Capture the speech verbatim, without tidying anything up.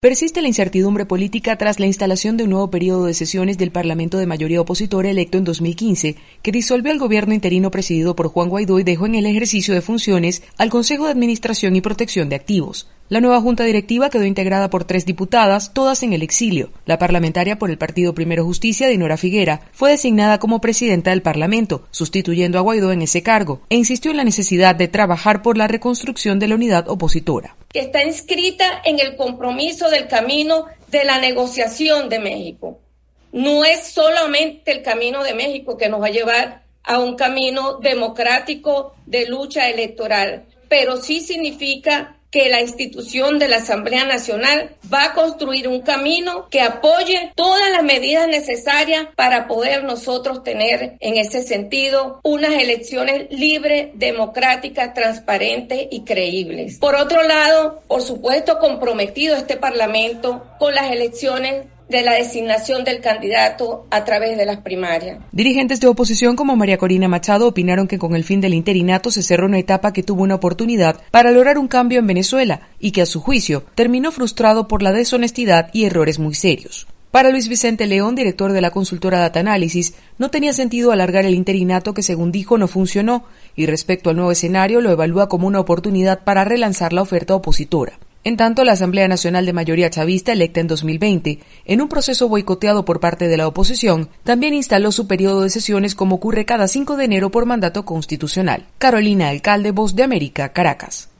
Persiste la incertidumbre política tras la instalación de un nuevo periodo de sesiones del Parlamento de mayoría opositora electo en dos mil quince, que disolvió al gobierno interino presidido por Juan Guaidó y dejó en el ejercicio de funciones al Consejo de Administración y Protección de Activos. La nueva junta directiva quedó integrada por tres diputadas, todas en el exilio. La parlamentaria por el Partido Primero Justicia, Dinora Figuera, fue designada como presidenta del Parlamento, sustituyendo a Guaidó en ese cargo, e insistió en la necesidad de trabajar por la reconstrucción de la unidad opositora. Que está inscrita en el compromiso del camino de la negociación de México. No es solamente el camino de México que nos va a llevar a un camino democrático de lucha electoral, pero sí significa que la institución de la Asamblea Nacional va a construir un camino que apoye todas las medidas necesarias para poder nosotros tener, en ese sentido, unas elecciones libres, democráticas, transparentes y creíbles. Por otro lado, por supuesto, comprometido este Parlamento con las elecciones de la designación del candidato a través de las primarias. Dirigentes de oposición como María Corina Machado opinaron que con el fin del interinato se cerró una etapa que tuvo una oportunidad para lograr un cambio en Venezuela y que a su juicio terminó frustrado por la deshonestidad y errores muy serios. Para Luis Vicente León, director de la consultora Data Análisis, no tenía sentido alargar el interinato que, según dijo, no funcionó, y respecto al nuevo escenario lo evalúa como una oportunidad para relanzar la oferta opositora. En tanto, la Asamblea Nacional de mayoría chavista, electa en dos mil veinte, en un proceso boicoteado por parte de la oposición, también instaló su periodo de sesiones como ocurre cada cinco de enero por mandato constitucional. Carolina Alcalde, Voz de América, Caracas.